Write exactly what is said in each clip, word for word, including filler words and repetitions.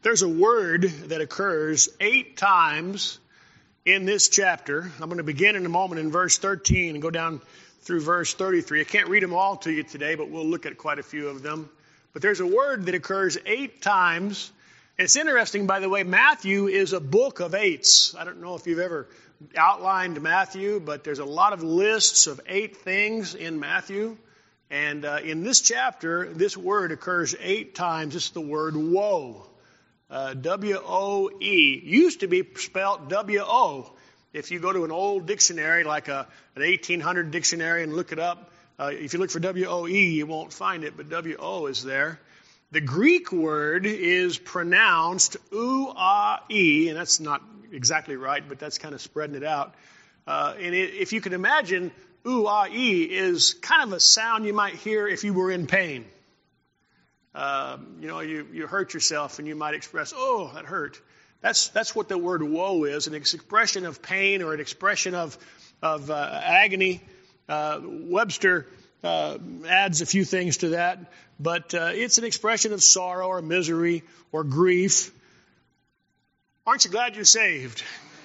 There's a word that occurs eight times in this chapter. I'm going to begin in a moment in verse thirteen and go down through verse thirty-three. I can't read them all to you today, but we'll look at quite a few of them. But there's a word that occurs eight times. And it's interesting, by the way, Matthew is a book of eights. I don't know if you've ever outlined Matthew, but there's a lot of lists of eight things in Matthew. And uh, in this chapter, this word occurs eight times. It's the word woe. Uh, W O E. Used to be spelled W O. If you go to an old dictionary, like a, an eighteen hundred dictionary, and look it up, uh, if you look for W O E, you won't find it, but W O is there. The Greek word is pronounced U-A-E, and that's not exactly right, but that's kind of spreading it out. Uh, and it, if you can imagine, U-A-E is kind of a sound you might hear if you were in pain. Uh, you know, you, you hurt yourself and you might express, oh, that hurt. That's that's what the word woe is, an expression of pain or an expression of, of uh, agony. Uh, Webster uh, adds a few things to that, but uh, it's an expression of sorrow or misery or grief. Aren't you glad you're saved?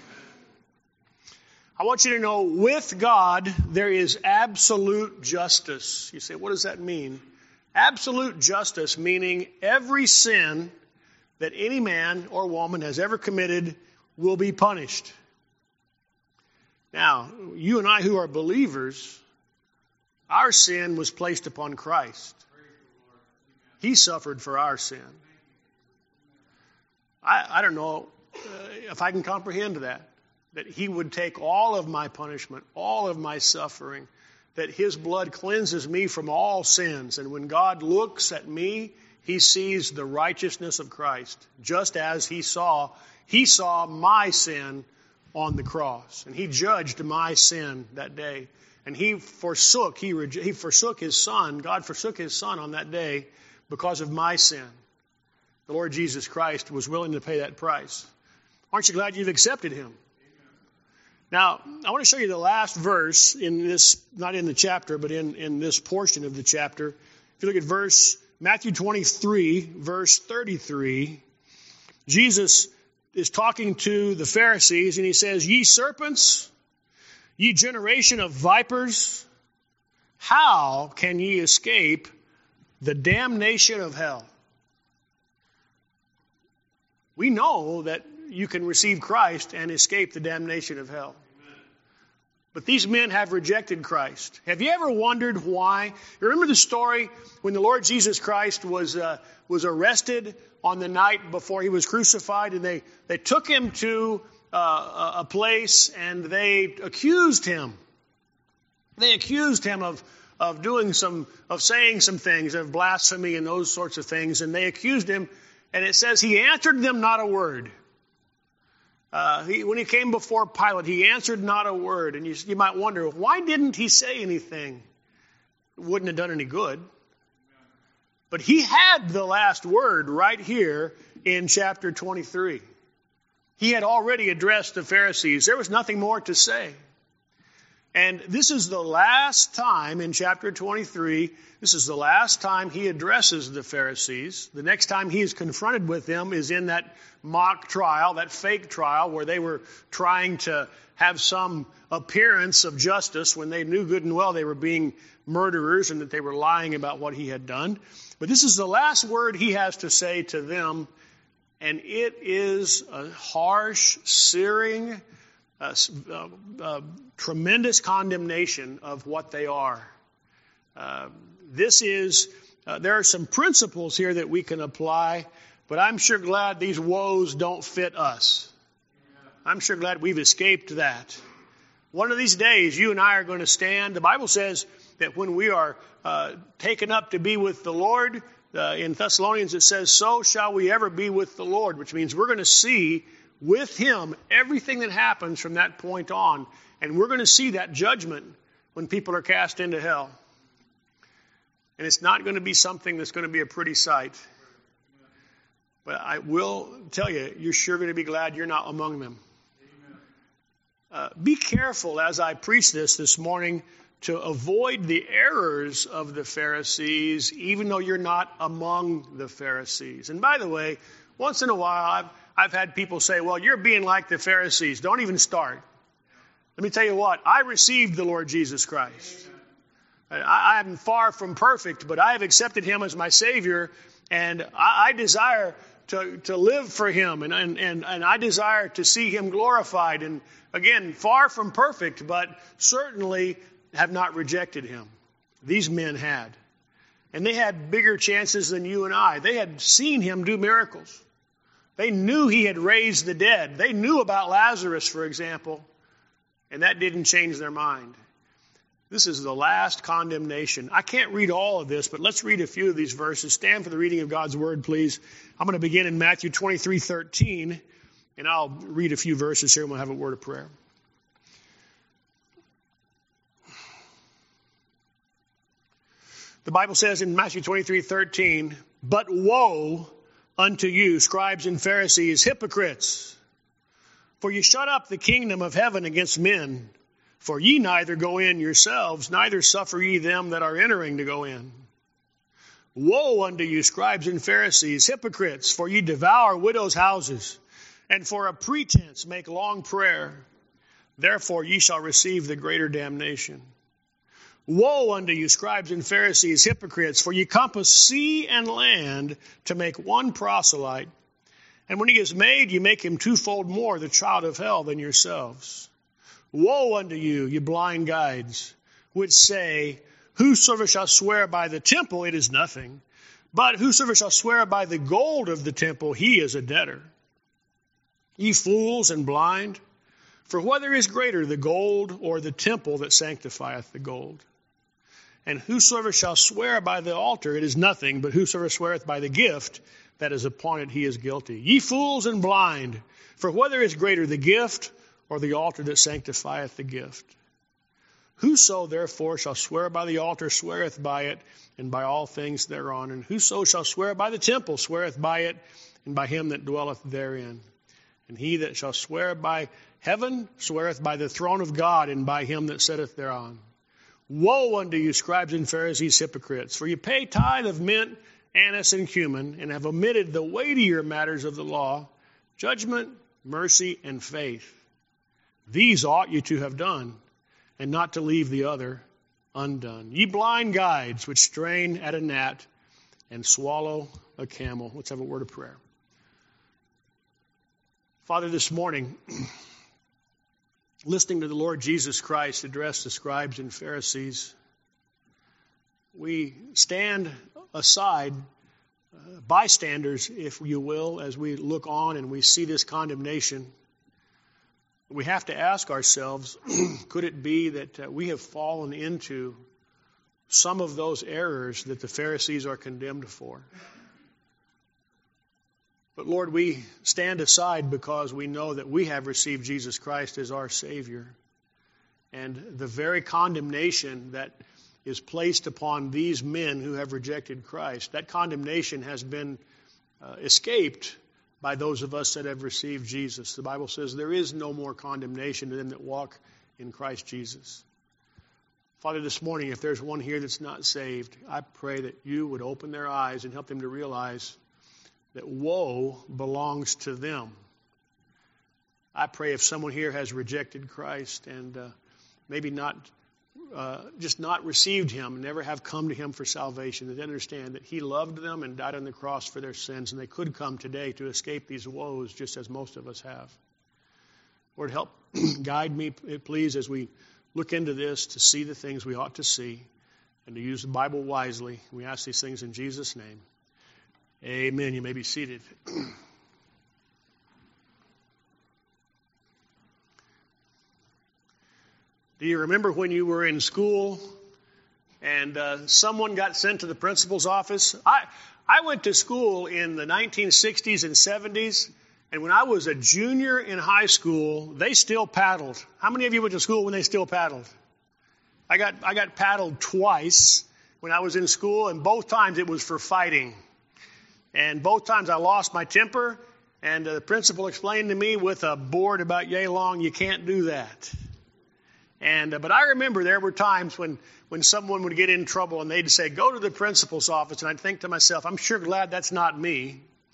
I want you to know, with God, there is absolute justice. You say, what does that mean? Absolute justice, meaning every sin that any man or woman has ever committed will be punished. Now, you and I who are believers, our sin was placed upon Christ. He suffered for our sin. I, I don't know uh, if I can comprehend that, that he would take all of my punishment, all of my suffering, that his blood cleanses me from all sins. And when God looks at me, he sees the righteousness of Christ, just as he saw, he saw my sin on the cross. And he judged my sin that day. And he forsook, he, he forsook his son, God forsook his son on that day because of my sin. The Lord Jesus Christ was willing to pay that price. Aren't you glad you've accepted him? Now, I want to show you the last verse in this, not in the chapter, but in, in this portion of the chapter. If you look at verse, Matthew twenty-three, verse thirty-three, Jesus is talking to the Pharisees, and he says, "Ye serpents, ye generation of vipers, how can ye escape the damnation of hell?" We know that you can receive Christ and escape the damnation of hell. But these men have rejected Christ. Have you ever wondered why? You remember the story when the Lord Jesus Christ was uh, was arrested on the night before he was crucified, and they, they took him to uh, a place and they accused him. They accused him of of doing some, of saying some things, of blasphemy and those sorts of things, and they accused him, and it says he answered them not a word. Uh, he, when he came before Pilate, he answered not a word. And you, you might wonder, why didn't he say anything? It wouldn't have done any good. But he had the last word right here in chapter twenty-three. He had already addressed the Pharisees. There was nothing more to say. And this is the last time in chapter twenty-three, this is the last time he addresses the Pharisees. The next time he is confronted with them is in that mock trial, that fake trial, where they were trying to have some appearance of justice when they knew good and well they were being murderers and that they were lying about what he had done. But this is the last word he has to say to them, and it is a harsh, searing, uh, uh, uh, tremendous condemnation of what they are. Uh, this is, uh, there are some principles here that we can apply, but I'm sure glad these woes don't fit us. I'm sure glad we've escaped that. One of these days, you and I are going to stand. The Bible says that when we are uh, taken up to be with the Lord, uh, in Thessalonians it says, so shall we ever be with the Lord, which means we're going to see with him everything that happens from that point on. And we're going to see that judgment when people are cast into hell. And it's not going to be something that's going to be a pretty sight. But I will tell you, you're sure going to be glad you're not among them. Uh, be careful as I preach this this morning to avoid the errors of the Pharisees, even though you're not among the Pharisees. And by the way, Once in a while, I've, I've had people say, well, you're being like the Pharisees. Don't even start. Let me tell you what, I received the Lord Jesus Christ. I, I'm far from perfect, but I have accepted him as my Savior, and I, I desire to, to live for him, and, and, and, and I desire to see him glorified. And again, far from perfect, but certainly have not rejected him. These men had. And they had bigger chances than you and I. They had seen him do miracles. They knew he had raised the dead. They knew about Lazarus, for example, and that didn't change their mind. This is the last condemnation. I can't read all of this, but let's read a few of these verses. Stand for the reading of God's word, please. I'm going to begin in Matthew twenty-three thirteen, and I'll read a few verses here and we'll have a word of prayer. The Bible says in Matthew twenty-three thirteen, "But woe unto you, scribes and Pharisees, hypocrites! For ye shut up the kingdom of heaven against men. For ye neither go in yourselves, neither suffer ye them that are entering to go in. Woe unto you, scribes and Pharisees, hypocrites! For ye devour widows' houses, and for a pretense make long prayer. Therefore ye shall receive the greater damnation. Woe unto you, scribes and Pharisees, hypocrites! For ye compass sea and land to make one proselyte. And when he is made, you make him twofold more the child of hell than yourselves. Woe unto you, you blind guides, which say, Whosoever shall swear by the temple, it is nothing. But whosoever shall swear by the gold of the temple, he is a debtor. Ye fools and blind, for whether is greater, the gold or the temple that sanctifieth the gold? And whosoever shall swear by the altar, it is nothing, but whosoever sweareth by the gift that is upon it, he is guilty. Ye fools and blind, for whether is greater, the gift or the altar that sanctifieth the gift? Whoso therefore shall swear by the altar sweareth by it, and by all things thereon. And whoso shall swear by the temple sweareth by it, and by him that dwelleth therein. And he that shall swear by heaven sweareth by the throne of God, and by him that sitteth thereon. Woe unto you, scribes and Pharisees, hypocrites! For you pay tithe of mint, anise, and cumin, and have omitted the weightier matters of the law, judgment, mercy, and faith. These ought you to have done, and not to leave the other undone. Ye blind guides, which strain at a gnat and swallow a camel." Let's have a word of prayer. Father, this morning, listening to the Lord Jesus Christ address the scribes and Pharisees, we stand aside, uh, bystanders, if you will, as we look on and we see this condemnation. We have to ask ourselves, could it be that uh, we have fallen into some of those errors that the Pharisees are condemned for? But Lord, we stand aside because we know that we have received Jesus Christ as our Savior. And the very condemnation that is placed upon these men who have rejected Christ, that condemnation has been uh, escaped by those of us that have received Jesus. The Bible says there is no more condemnation to them that walk in Christ Jesus. Father, this morning, if there's one here that's not saved, I pray that you would open their eyes and help them to realize that woe belongs to them. I pray if someone here has rejected Christ and uh, maybe not Uh, just not received him, never have come to him for salvation, that they understand that he loved them and died on the cross for their sins, and they could come today to escape these woes just as most of us have. Lord, help guide me, please, as we look into this to see the things we ought to see and to use the Bible wisely. We ask these things in Jesus' name. Amen. You may be seated. Do you remember when you were in school and uh, someone got sent to the principal's office? I I went to school in the nineteen sixties and seventies, and when I was a junior in high school, they still paddled. How many of you went to school when they still paddled? I got I got paddled twice when I was in school, and both times it was for fighting. And both times I lost my temper, and uh, the principal explained to me with a board about yay long, you can't do that. And uh, but I remember there were times when, when someone would get in trouble and they'd say, go to the principal's office. And I'd think to myself, I'm sure glad that's not me.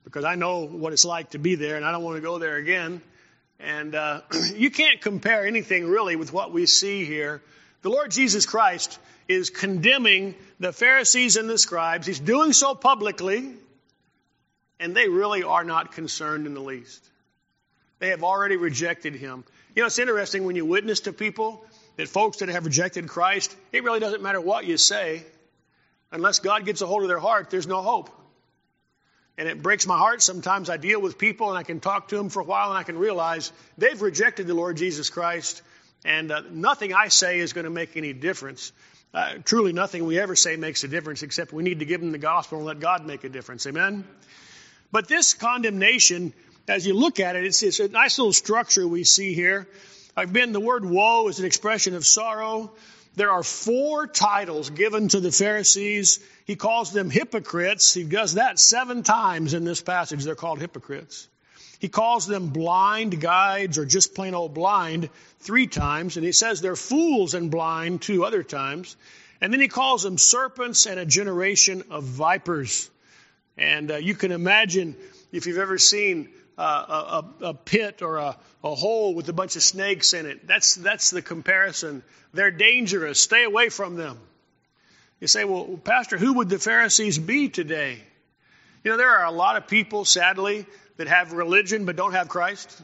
because I know what it's like to be there, and I don't want to go there again. And uh, you can't compare anything really with what we see here. The Lord Jesus Christ is condemning the Pharisees and the scribes. He's doing so publicly, and they really are not concerned in the least. They have already rejected him. You know, it's interesting when you witness to people, that folks that have rejected Christ, it really doesn't matter what you say. Unless God gets a hold of their heart, there's no hope. And it breaks my heart. Sometimes I deal with people and I can talk to them for a while and I can realize they've rejected the Lord Jesus Christ, and uh, nothing I say is going to make any difference. Uh, truly nothing we ever say makes a difference, except we need to give them the gospel and let God make a difference. Amen? But this condemnation, as you look at it, it's, it's a nice little structure we see here. I've been, the word woe is an expression of sorrow. There are four titles given to the Pharisees. He calls them hypocrites. He does that seven times in this passage. They're called hypocrites. He calls them blind guides, or just plain old blind, three times. And he says they're fools and blind two other times. And then he calls them serpents and a generation of vipers. And uh, you can imagine, if you've ever seen uh, a, a pit or a, a hole with a bunch of snakes in it, that's, that's the comparison. They're dangerous. Stay away from them. You say, well, Pastor, who would the Pharisees be today? You know, there are a lot of people, sadly, that have religion but don't have Christ.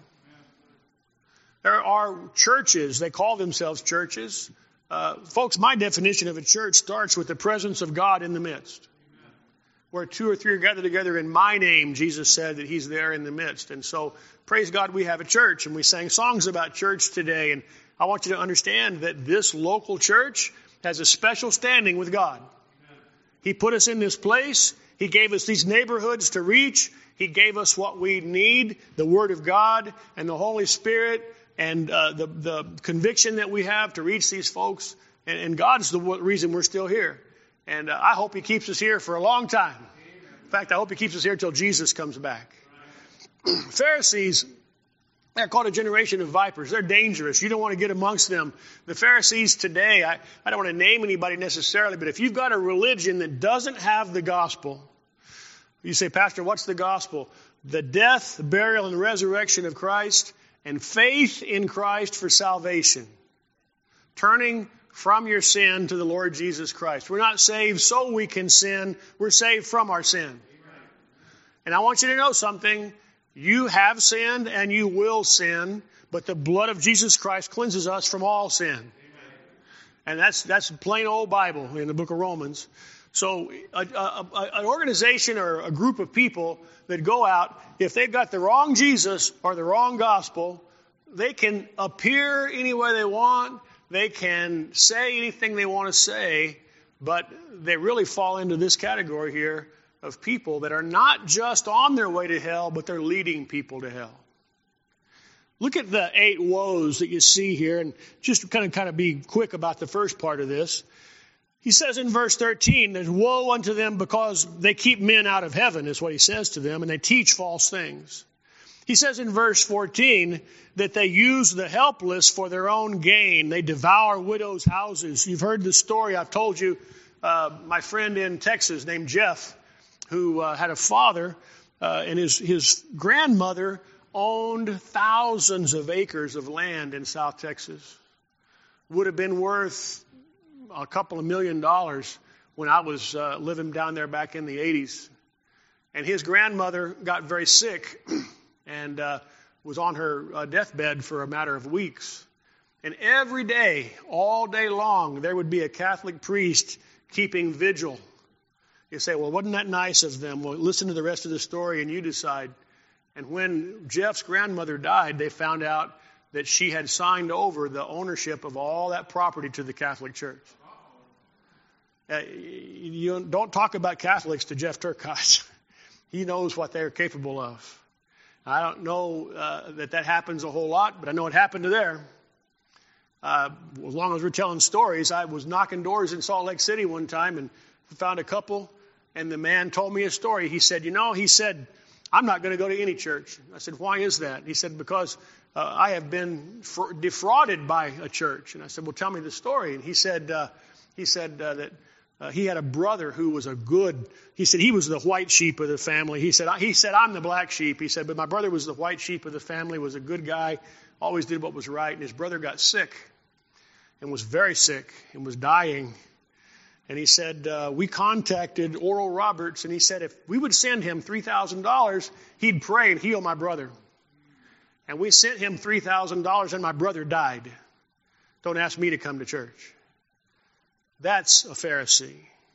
There are churches. They call themselves churches. Uh, folks, my definition of a church starts with the presence of God in the midst. Where two or three are gathered together in my name, Jesus said that he's there in the midst. And so, praise God, we have a church, and we sang songs about church today. And I want you to understand that this local church has a special standing with God. He put us in this place. He gave us these neighborhoods to reach. He gave us what we need, the Word of God and the Holy Spirit, and uh, the, the conviction that we have to reach these folks. And, and God's the reason we're still here. And uh, I hope he keeps us here for a long time. In fact, I hope he keeps us here until Jesus comes back. Pharisees, they're called a generation of vipers. They're dangerous. You don't want to get amongst them. The Pharisees today, I, I don't want to name anybody necessarily, but if you've got a religion that doesn't have the gospel, you say, Pastor, what's the gospel? The death, burial, and resurrection of Christ, and faith in Christ for salvation. Turning from your sin to the Lord Jesus Christ. We're not saved so we can sin. We're saved from our sin. Amen. And I want you to know something. You have sinned and you will sin, but the blood of Jesus Christ cleanses us from all sin. Amen. And that's that's plain old Bible in the book of Romans. So a, a, a, an organization or a group of people that go out, if they've got the wrong Jesus or the wrong gospel, they can appear any way they want. They can say anything they want to say, but they really fall into this category here of people that are not just on their way to hell, but they're leading people to hell. Look at the eight woes that you see here, and just kind of kind of be quick about the first part of this. He says in verse thirteen, there's woe unto them because they keep men out of heaven, is what he says to them, and they teach false things. He says in verse fourteen that they use the helpless for their own gain. They devour widows' houses. You've heard the story. I've told you, uh, my friend in Texas named Jeff, who uh, had a father, uh, and his, his grandmother owned thousands of acres of land in South Texas. Would have been worth a couple of million dollars when I was uh, living down there back in the eighties. And his grandmother got very sick and uh, was on her uh, deathbed for a matter of weeks. And every day, all day long, there would be a Catholic priest keeping vigil. You say, well, wasn't that nice of them? Well, listen to the rest of the story and you decide. And when Jeff's grandmother died, they found out that she had signed over the ownership of all that property to the Catholic Church. Uh, you don't talk about Catholics to Jeff Turcotte. He knows what they're capable of. I don't know uh, that that happens a whole lot, but I know it happened to there. Uh, as long as we're telling stories, I was knocking doors in Salt Lake City one time and found a couple, and the man told me a story. He said, you know, he said, I'm not going to go to any church. I said, why is that? He said, because uh, I have been fr- defrauded by a church. And I said, well, tell me the story. And he said, uh, he said uh, that Uh, he had a brother who was a good, he said he was the white sheep of the family. He said, he said, I'm the black sheep. He said, but my brother was the white sheep of the family, was a good guy, always did what was right. And his brother got sick and was very sick and was dying. And he said, uh, we contacted Oral Roberts, and he said if we would send him three thousand dollars, he'd pray and heal my brother. And we sent him three thousand dollars, and my brother died. Don't ask me to come to church. That's a Pharisee.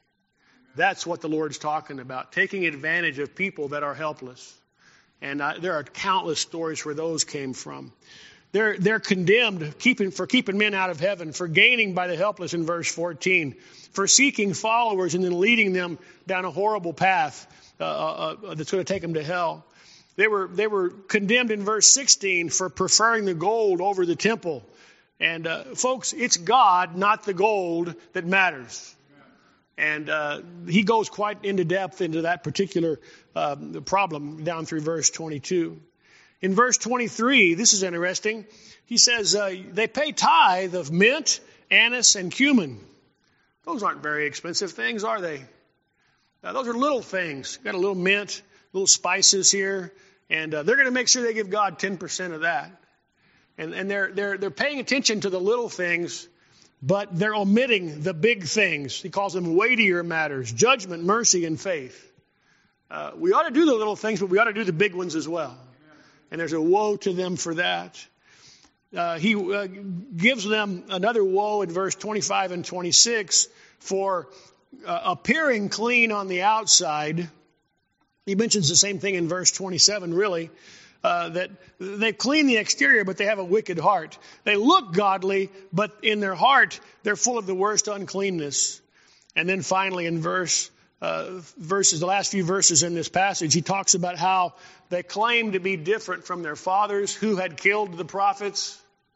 That's what the Lord's talking about, taking advantage of people that are helpless. And uh, there are countless stories where those came from. They're, they're condemned keeping, for keeping men out of heaven, for gaining by the helpless in verse fourteen, for seeking followers and then leading them down a horrible path uh, uh, that's going to take them to hell. They were, they were condemned in verse sixteen for preferring the gold over the temple. And uh, folks, it's God, not the gold, that matters. And uh, he goes quite into depth into that particular uh, problem down through verse twenty-two. In verse twenty-three, this is interesting. He says uh, they pay tithe of mint, anise, and cumin. Those aren't very expensive things, are they? Uh, those are little things. Got a little mint, little spices here, and uh, they're going to make sure they give God ten percent of that. And, and they're, they're, they're paying attention to the little things, but they're omitting the big things. He calls them weightier matters, judgment, mercy, and faith. Uh, we ought to do the little things, but we ought to do the big ones as well. And there's a woe to them for that. Uh, he uh, gives them another woe in verse twenty-five and twenty-six for uh, appearing clean on the outside. He mentions the same thing in verse twenty-seven, really. Uh, that they clean the exterior, but they have a wicked heart. They look godly, but in their heart, they're full of the worst uncleanness. And then finally in verse, uh, verses, the last few verses in this passage, he talks about how they claim to be different from their fathers who had killed the prophets,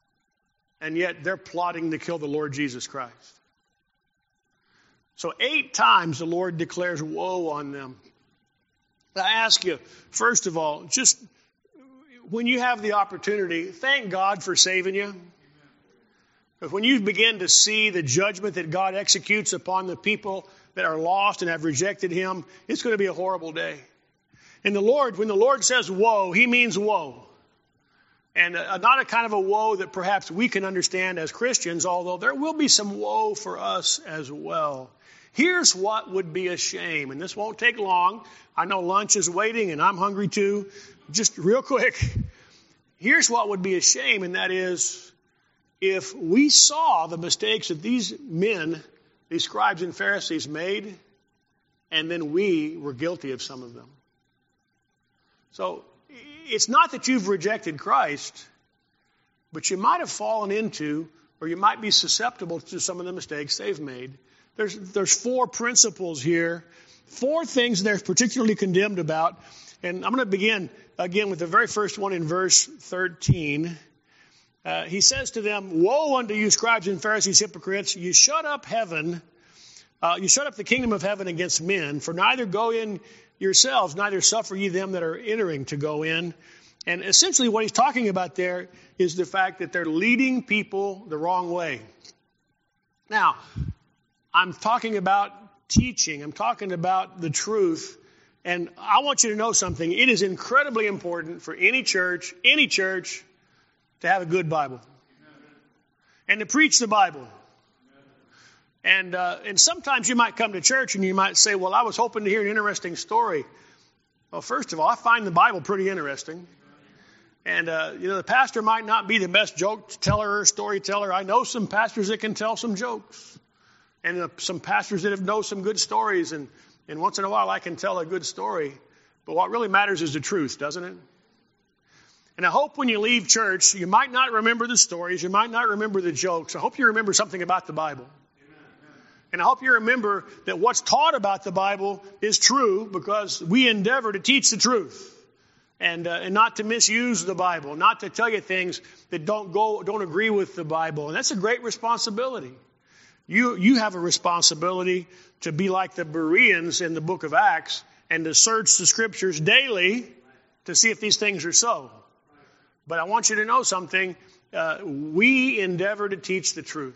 and yet they're plotting to kill the Lord Jesus Christ. So eight times the Lord declares woe on them. I ask you, first of all, just when you have the opportunity, thank God for saving you. Because when you begin to see the judgment that God executes upon the people that are lost and have rejected Him, it's going to be a horrible day. And the Lord, when the Lord says woe, He means woe. And uh, not a kind of a woe that perhaps we can understand as Christians, although there will be some woe for us as well. Here's what would be a shame, and this won't take long. I know lunch is waiting, and I'm hungry too. Just real quick, here's what would be a shame, and that is if we saw the mistakes that these men, these scribes and Pharisees made, and then we were guilty of some of them. So it's not that you've rejected Christ, but you might have fallen into, or you might be susceptible to some of the mistakes they've made. There's, there's four principles here, four things they're particularly condemned about. And I'm going to begin again with the very first one in verse thirteen. Uh, he says to them, woe unto you, scribes and Pharisees, hypocrites! You shut up heaven, uh, you shut up the kingdom of heaven against men, for neither go in yourselves, neither suffer ye them that are entering to go in. And essentially what he's talking about there is the fact that they're leading people the wrong way. Now, I'm talking about teaching. I'm talking about the truth. And I want you to know something. It is incredibly important for any church, any church, to have a good Bible. And to preach the Bible. And uh, and sometimes you might come to church and you might say, well, I was hoping to hear an interesting story. Well, first of all, I find the Bible pretty interesting. And, uh, you know, the pastor might not be the best joke teller or storyteller. I know some pastors that can tell some jokes. And uh, some pastors that have know some good stories. And, and once in a while I can tell a good story. But what really matters is the truth, doesn't it? And I hope when you leave church, you might not remember the stories. You might not remember the jokes. I hope you remember something about the Bible. And I hope you remember that what's taught about the Bible is true because we endeavor to teach the truth and uh, and not to misuse the Bible, not to tell you things that don't go don't agree with the Bible. And that's a great responsibility. You you have a responsibility to be like the Bereans in the book of Acts and to search the scriptures daily to see if these things are so. But I want you to know something. Uh, we endeavor to teach the truth.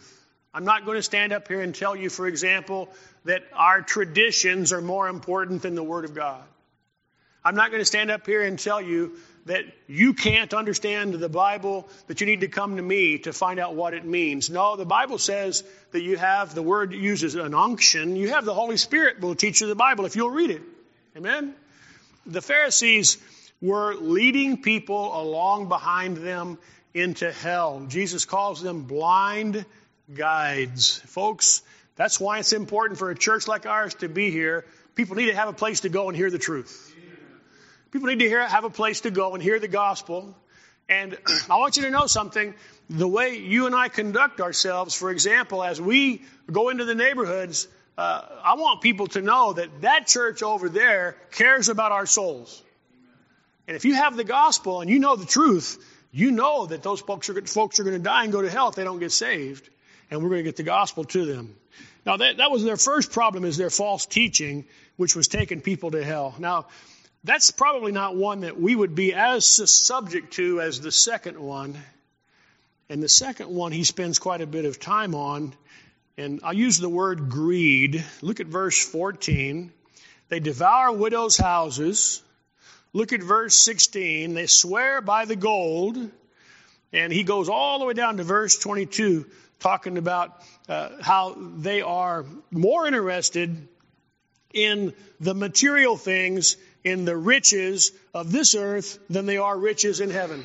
I'm not going to stand up here and tell you, for example, that our traditions are more important than the Word of God. I'm not going to stand up here and tell you that you can't understand the Bible, that you need to come to me to find out what it means. No, the Bible says that you have, the word uses an unction. You have the Holy Spirit will teach you the Bible if you'll read it. Amen? The Pharisees were leading people along behind them into hell. Jesus calls them blind guides. Folks, that's why it's important for a church like ours to be here. People need to have a place to go and hear the truth. People need to hear, have a place to go and hear the gospel. And I want you to know something. The way you and I conduct ourselves, for example, as we go into the neighborhoods, uh, I want people to know that that church over there cares about our souls. And if you have the gospel and you know the truth, you know that those folks are, folks are going to die and go to hell if they don't get saved. And we're going to get the gospel to them. Now, that, that was their first problem, is their false teaching, which was taking people to hell. Now, that's probably not one that we would be as subject to as the second one. And the second one he spends quite a bit of time on. And I'll use the word greed. Look at verse fourteen. They devour widows' houses. Look at verse sixteen. They swear by the gold. And he goes all the way down to verse twenty-two, talking about uh, how they are more interested in the material things, in the riches of this earth, than they are riches in heaven.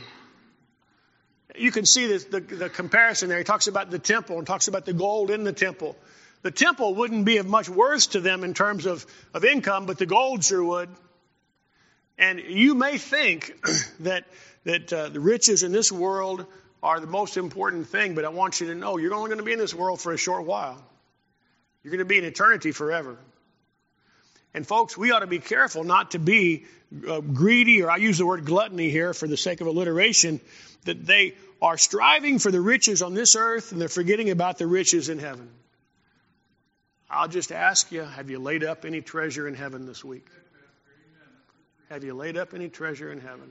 You can see this, the, the comparison there. He talks about the temple and talks about the gold in the temple. The temple wouldn't be of much worth to them in terms of, of income, but the gold sure would. And you may think that that uh, the riches in this world are the most important thing, but I want you to know you're only going to be in this world for a short while. You're going to be in eternity forever. And folks, we ought to be careful not to be uh, greedy, or I use the word gluttony here for the sake of alliteration, that they are striving for the riches on this earth and they're forgetting about the riches in heaven. I'll just ask you, have you laid up any treasure in heaven this week? Have you laid up any treasure in heaven?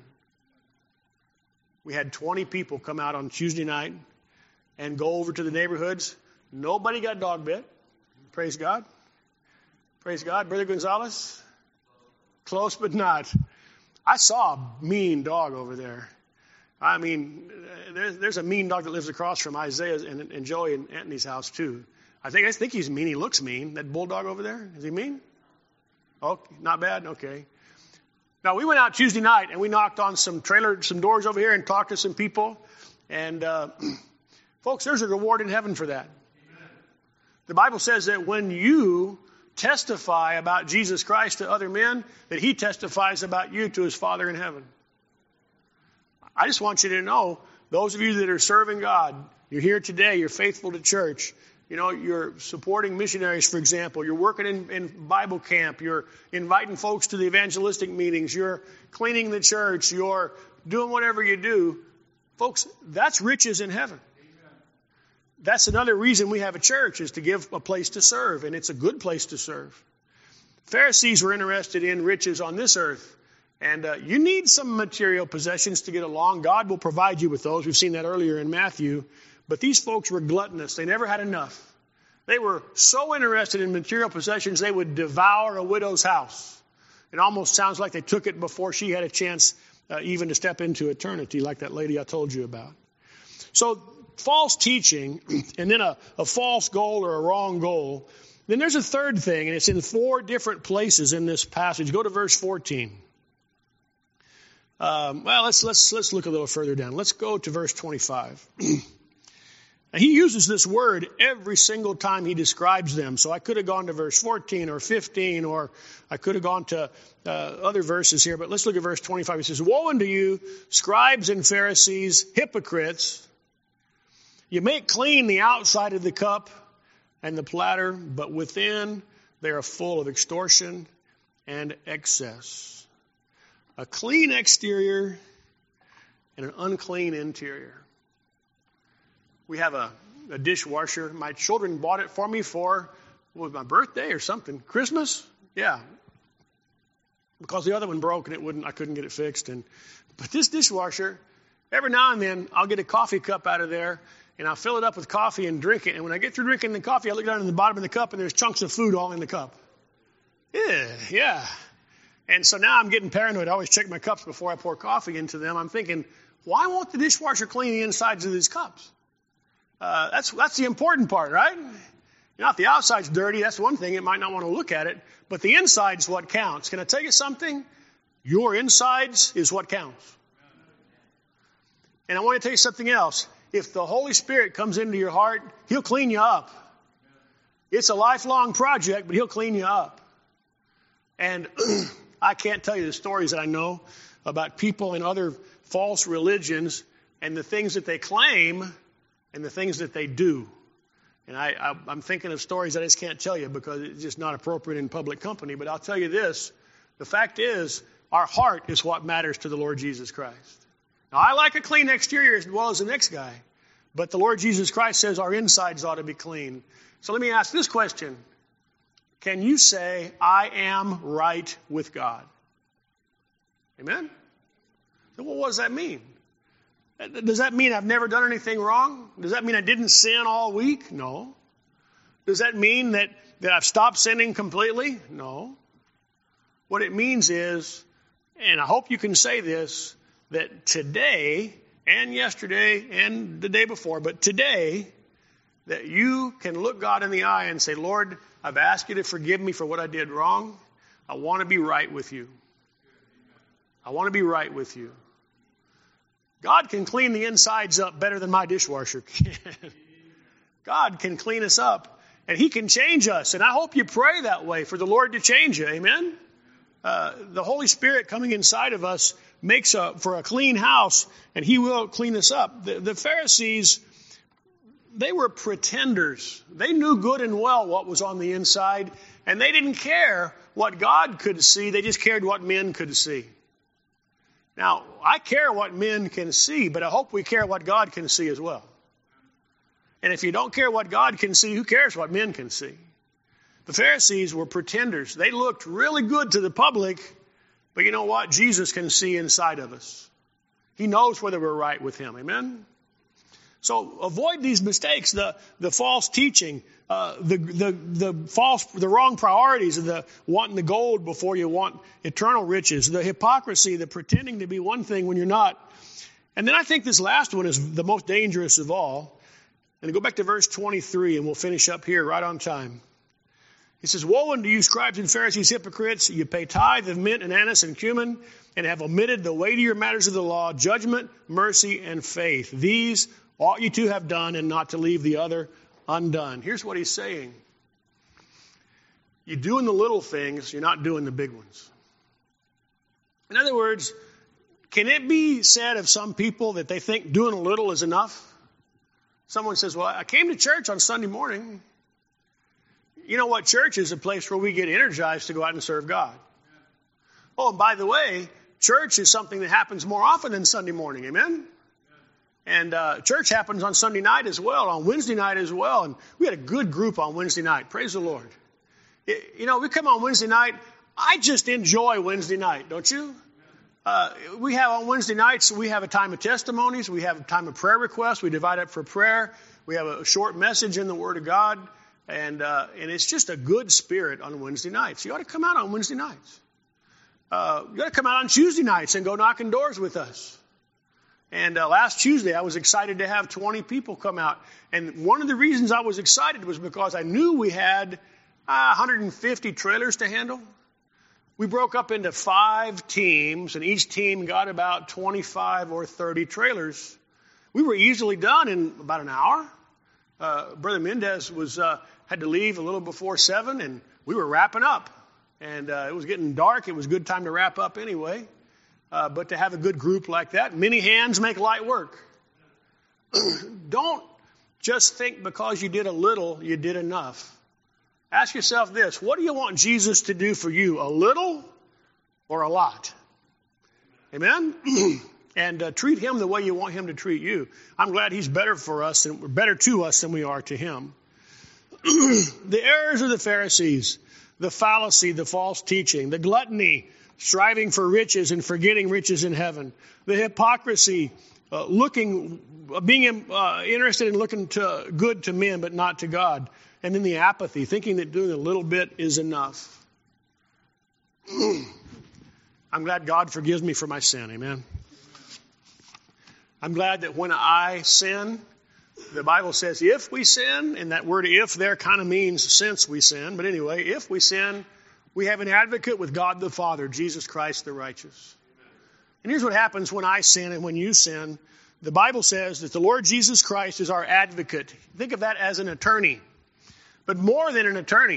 We had twenty people come out on Tuesday night and go over to the neighborhoods. Nobody got dog bit. Praise God. Praise God. Brother Gonzalez? Close but not. I saw a mean dog over there. I mean, there's, there's a mean dog that lives across from Isaiah and, and Joey and Anthony's house too. I think I think he's mean. He looks mean. That bulldog over there, is he mean? Oh, not bad? Okay. Now, we went out Tuesday night and we knocked on some trailer, some doors over here and talked to some people. And, uh, folks, there's a reward in heaven for that. Amen. The Bible says that when you testify about Jesus Christ to other men, that he testifies about you to his Father in heaven. I just want you to know, those of you that are serving God, you're here today, you're faithful to church. You know, you're supporting missionaries, for example. You're working in, in Bible camp. You're inviting folks to the evangelistic meetings. You're cleaning the church. You're doing whatever you do. Folks, that's riches in heaven. Amen. That's another reason we have a church, is to give a place to serve, and it's a good place to serve. Pharisees were interested in riches on this earth. And uh, you need some material possessions to get along. God will provide you with those. We've seen that earlier in Matthew. But these folks were gluttonous. They never had enough. They were so interested in material possessions, they would devour a widow's house. It almost sounds like they took it before she had a chance uh, even to step into eternity, like that lady I told you about. So false teaching, and then a, a false goal or a wrong goal. Then there's a third thing, and it's in four different places in this passage. Go to verse fourteen. Um, well, let's let's let's look a little further down. Let's go to verse twenty-five. Now, he uses this word every single time he describes them. So I could have gone to verse fourteen or fifteen, or I could have gone to uh, other verses here. But let's look at verse twenty-five. He says, "Woe unto you, scribes and Pharisees, hypocrites! You make clean the outside of the cup and the platter, but within they are full of extortion and excess." A clean exterior and an unclean interior. We have a, a dishwasher. My children bought it for me for, what was my birthday or something? Christmas? Yeah. Because the other one broke and it wouldn't, I couldn't get it fixed. And but this dishwasher, every now and then I'll get a coffee cup out of there and I'll fill it up with coffee and drink it. And when I get through drinking the coffee, I look down in the bottom of the cup, and there's chunks of food all in the cup. Yeah, yeah. And so now I'm getting paranoid. I always check my cups before I pour coffee into them. I'm thinking, why won't the dishwasher clean the insides of these cups? Uh, that's that's the important part, right? You know, if the outside's dirty, that's one thing. It might not want to look at it. But the inside's what counts. Can I tell you something? Your insides is what counts. And I want to tell you something else. If the Holy Spirit comes into your heart, He'll clean you up. It's a lifelong project, but He'll clean you up. And I can't tell you the stories that I know about people in other false religions and the things that they claim and the things that they do. And I, I, I'm thinking of stories that I just can't tell you because it's just not appropriate in public company. But I'll tell you this. The fact is, our heart is what matters to the Lord Jesus Christ. Now, I like a clean exterior as well as the next guy. But the Lord Jesus Christ says our insides ought to be clean. So let me ask this question. Can you say, I am right with God? Amen? So well, what does that mean? Does that mean I've never done anything wrong? Does that mean I didn't sin all week? No. Does that mean that, that I've stopped sinning completely? No. What it means is, and I hope you can say this, that today and yesterday and the day before, but today, that you can look God in the eye and say, Lord, I've asked you to forgive me for what I did wrong. I want to be right with you. I want to be right with you. God can clean the insides up better than my dishwasher can. God can clean us up, and He can change us. And I hope you pray that way for the Lord to change you. Amen? Uh, the Holy Spirit coming inside of us makes a, for a clean house, and He will clean us up. The, the Pharisees, they were pretenders. They knew good and well what was on the inside, and they didn't care what God could see. They just cared what men could see. Now, I care what men can see, but I hope we care what God can see as well. And if you don't care what God can see, who cares what men can see? The Pharisees were pretenders. They looked really good to the public, but you know what? Jesus can see inside of us. He knows whether we're right with Him. Amen? So avoid these mistakes, the, the false teaching, uh, the, the, the false, the wrong priorities, the wanting the gold before you want eternal riches, the hypocrisy, the pretending to be one thing when you're not. And then I think this last one is the most dangerous of all. And go back to verse twenty-three, and we'll finish up here right on time. He says, woe unto you, scribes and Pharisees, hypocrites! You pay tithe of mint and anise and cumin, and have omitted the weightier matters of the law, judgment, mercy, and faith. These ought you to have done, and not to leave the other undone. Here's what he's saying. You're doing the little things, you're not doing the big ones. In other words, can it be said of some people that they think doing a little is enough? Someone says, well, I came to church on Sunday morning. You know what? Church is a place where we get energized to go out and serve God. Oh, and by the way, church is something that happens more often than Sunday morning. Amen? And uh, church happens on Sunday night as well, on Wednesday night as well. And we had a good group on Wednesday night. Praise the Lord. It, you know, we come on Wednesday night. I just enjoy Wednesday night, don't you? Uh, we have on Wednesday nights, we have a time of testimonies. We have a time of prayer requests. We divide up for prayer. We have a short message in the Word of God. And uh, and it's just a good spirit on Wednesday nights. You ought to come out on Wednesday nights. Uh, you ought to come out on Tuesday nights and go knocking doors with us. And uh, last Tuesday, I was excited to have twenty people come out. And one of the reasons I was excited was because I knew we had uh, one hundred fifty trailers to handle. We broke up into five teams, and each team got about twenty-five or thirty trailers. We were easily done in about an hour. Uh, Brother Mendez was uh, had to leave a little before seven, and we were wrapping up. And uh, it was getting dark. It was a good time to wrap up anyway. Uh, but to have a good group like that, many hands make light work. Don't just think because you did a little, you did enough. Ask yourself this, what do you want Jesus to do for you, a little or a lot? Amen? And uh, treat Him the way you want Him to treat you. I'm glad He's better for us, and we're better to us than we are to Him. The errors of the Pharisees, the fallacy, the false teaching, the gluttony, striving for riches and forgetting riches in heaven, the hypocrisy, uh, looking, uh, being uh, interested in looking to good to men, but not to God. And then the apathy, thinking that doing a little bit is enough. I'm glad God forgives me for my sin. Amen. I'm glad that when I sin, the Bible says if we sin, and that word if there kind of means since we sin. But anyway, if we sin, we have an advocate with God the Father, Jesus Christ the righteous. And here's what happens when I sin and when you sin. The Bible says that the Lord Jesus Christ is our advocate. Think of that as an attorney. But more than an attorney.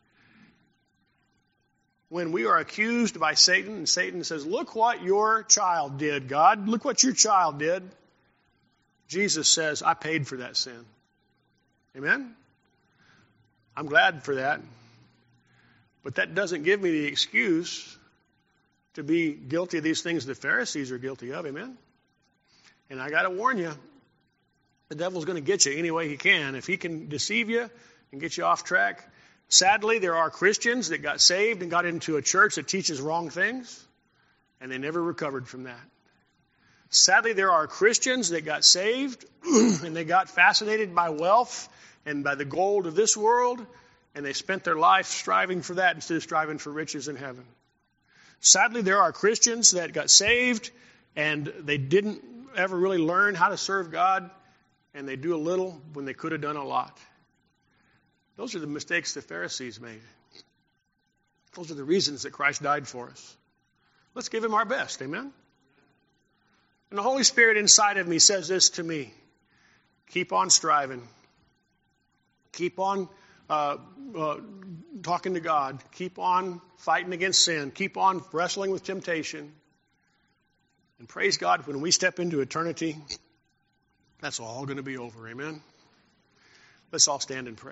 When we are accused by Satan, and Satan says, look what your child did, God. Look what your child did. Jesus says, I paid for that sin. Amen? I'm glad for that. But that doesn't give me the excuse to be guilty of these things the Pharisees are guilty of. Amen? And I got to warn you, the devil's going to get you any way he can. If he can deceive you and get you off track. Sadly, there are Christians that got saved and got into a church that teaches wrong things, and they never recovered from that. Sadly, there are Christians that got saved and they got fascinated by wealth and by the gold of this world, and they spent their life striving for that instead of striving for riches in heaven. Sadly, there are Christians that got saved and they didn't ever really learn how to serve God, and they do a little when they could have done a lot. Those are the mistakes the Pharisees made. Those are the reasons that Christ died for us. Let's give him our best, amen? And the Holy Spirit inside of me says this to me. Keep on striving. Keep on uh, uh, talking to God. Keep on fighting against sin. Keep on wrestling with temptation. And praise God, when we step into eternity, that's all going to be over, amen? Let's all stand and pray.